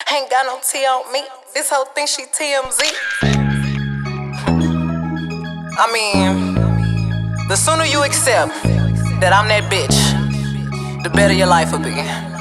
Ain't got no T on me. This whole thing she TMZ. I mean, the sooner you accept that I'm that bitch, the better your life will be.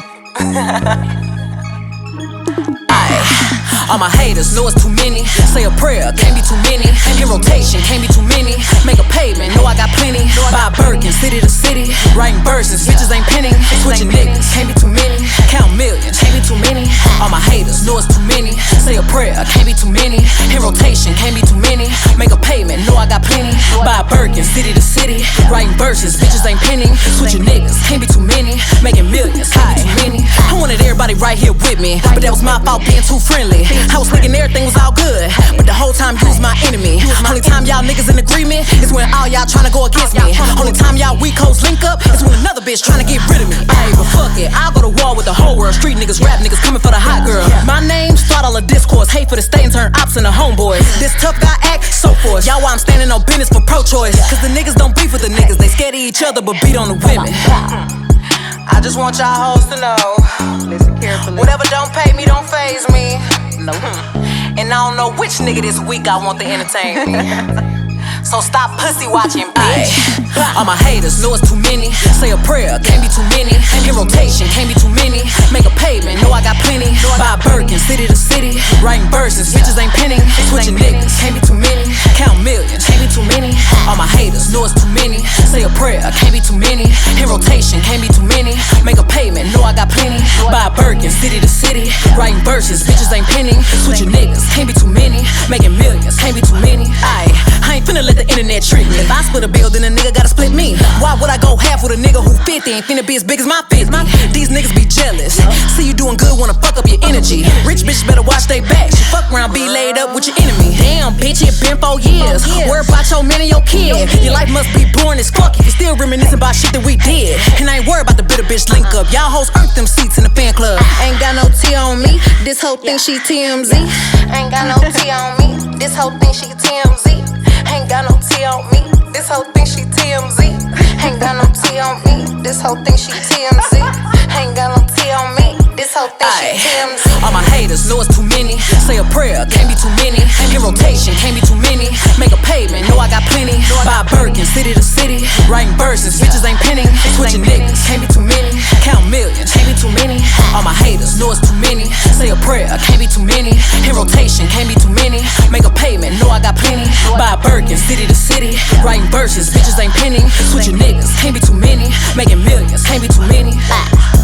All my haters know it's too many. Say a prayer, can't be too many. In rotation, can't be too many. Make a payment, know I got plenty. Buy a Birkin, city to city. Writing verses, bitches ain't penning. Switching niggas, can't be too many. Count millions, can't be too many. All my haters know it's too many. Say a prayer, can't be too many. In rotation, can't be too many. Make a payment, know I got plenty. Buy a Birkin, city to city. Writing verses, bitches ain't penning. Switching niggas, can't be too many. Making millions, can't be too many. I wanted everybody right here with me, but that was my fault being too friendly. I was thinking everything was all good, but the whole time you was my enemy. Only time y'all niggas in agreement is when all y'all tryna go against me. Only time y'all weak hoes link up is when another bitch tryna get rid of me. Ayy, but fuck it, I'll go to war with the whole world. Street niggas, rap niggas coming for the hot girl. My name, start all the discourse. Hate for the state and turn ops into homeboys. This tough guy act so forced. Y'all why I'm standing on business for pro-choice. Cause the niggas don't beef with the niggas. They scared of each other but beat on the women. I just want y'all hoes to know, listen carefully. Whatever don't pay me, don't faze me. No. And I don't know which nigga this week I want to entertain me. So stop pussy watching, bitch. All my haters know it's too many. Say a prayer, can't be too many. In rotation, can't be too many. Make a payment, know I got plenty. Buy a Birkin, city to city. Writing verses, bitches ain't penning. Switching niggas, can't be too many. Count millions, can't be too many. All my haters know it's too many. Say a prayer, can't be too many. In rotation, can't be too many. Make a payment, know I got plenty. Buy a Birkin, city to city. Writing verses, bitches ain't penning. Switching niggas, can't be too many. Making millions, can't be too many. I ain't finna let the internet trick me. If I split a bill, then a nigga gotta split me. Why would I go half with a nigga who 50 ain't finna be as big as my 50? These niggas be jealous. See you doing good, wanna fuck up your energy. Rich bitches better watch they back. She fuck around, be laid up with your enemy. Damn, bitch, it been 4 years. Worry about your man and your kid. Your life must be boring as fuck if you still reminiscing about shit that we did. And I ain't worried about the bitter bitch link up. Y'all hoes earned them seats in the fan club. Ain't got no T on me. This whole thing she TMZ. Ain't got no T on me. This whole thing she TMZ. Ain't got no T on me. This whole thing she TMZ. Ain't got no T on me. This whole thing she TMZ. Ain't got no T on me. This whole thing she TMZ. All my haters know it's too many. Say a prayer, can't be too many. In rotation, can't be too many. Make a payment, know I got plenty. Buy a Birkin, city to city. Writing verses, bitches ain't penning. Switching niggas, can't be too many. Count millions, can't be too many. All my haters know it's too many. Say a prayer, can't be too many. In rotation, can't be too many. Make a payment, know I got plenty. Buy a Birkin, city to city. Writing verses, bitches ain't penning. Switching niggas, can't be too many. Making millions, can't be too many.